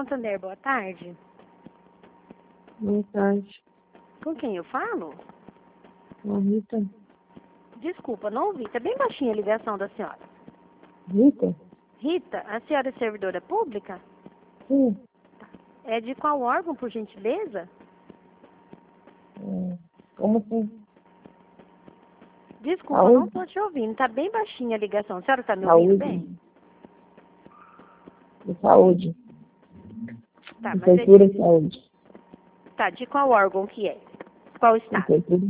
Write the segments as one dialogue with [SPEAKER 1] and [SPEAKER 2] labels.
[SPEAKER 1] Santander, boa tarde.
[SPEAKER 2] Boa tarde.
[SPEAKER 1] Com quem eu falo?
[SPEAKER 2] Rita.
[SPEAKER 1] Desculpa, não ouvi. Tá bem baixinha a ligação da senhora.
[SPEAKER 2] Rita?
[SPEAKER 1] Rita, a senhora é servidora pública?
[SPEAKER 2] Sim.
[SPEAKER 1] É de qual órgão, por gentileza?
[SPEAKER 2] Como assim?
[SPEAKER 1] Desculpa,
[SPEAKER 2] Saúde.
[SPEAKER 1] não tô te ouvindo. Tá bem baixinha a ligação. A senhora tá me ouvindo bem?
[SPEAKER 2] De saúde.
[SPEAKER 1] Tá, mas
[SPEAKER 2] Prefeitura de saúde.
[SPEAKER 1] tá, de qual órgão que é? Qual estado?
[SPEAKER 2] Prefeitura.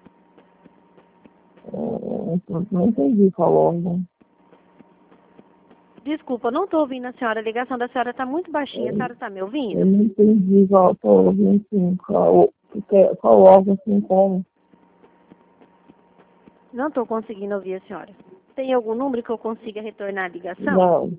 [SPEAKER 2] Não entendi qual órgão.
[SPEAKER 1] Desculpa, não tô ouvindo a senhora. A ligação da senhora tá muito baixinha. A senhora tá me ouvindo?
[SPEAKER 2] Eu não entendi qual órgão, assim, qual órgão, assim, como.
[SPEAKER 1] Não tô conseguindo ouvir a senhora. Tem algum número que eu consiga retornar a ligação?
[SPEAKER 2] Não.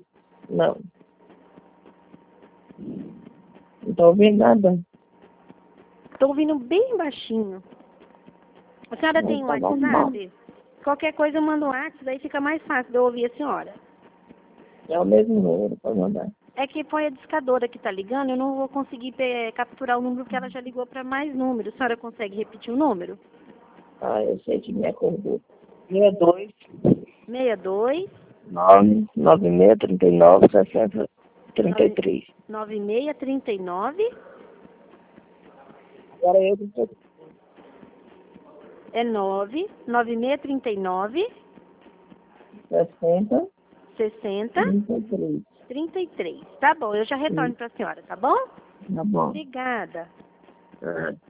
[SPEAKER 2] Não tô ouvindo nada.
[SPEAKER 1] Tô ouvindo bem baixinho. A senhora tem um
[SPEAKER 2] Tá
[SPEAKER 1] WhatsApp? Qualquer coisa eu mando um WhatsApp, daí fica mais fácil de eu ouvir a senhora.
[SPEAKER 2] É o mesmo número para mandar.
[SPEAKER 1] É que foi a discadora que tá ligando, eu não vou conseguir capturar o número porque ela já ligou para mais números. A senhora consegue repetir o número?
[SPEAKER 2] Eu sei que me acordou. 62
[SPEAKER 1] 62
[SPEAKER 2] 9639 6033.
[SPEAKER 1] 9639
[SPEAKER 2] Agora eu que tô.
[SPEAKER 1] é 9639
[SPEAKER 2] 60
[SPEAKER 1] 60
[SPEAKER 2] 33.
[SPEAKER 1] 33. Tá bom, eu já retorno para a senhora, tá bom?
[SPEAKER 2] Tá bom.
[SPEAKER 1] Obrigada.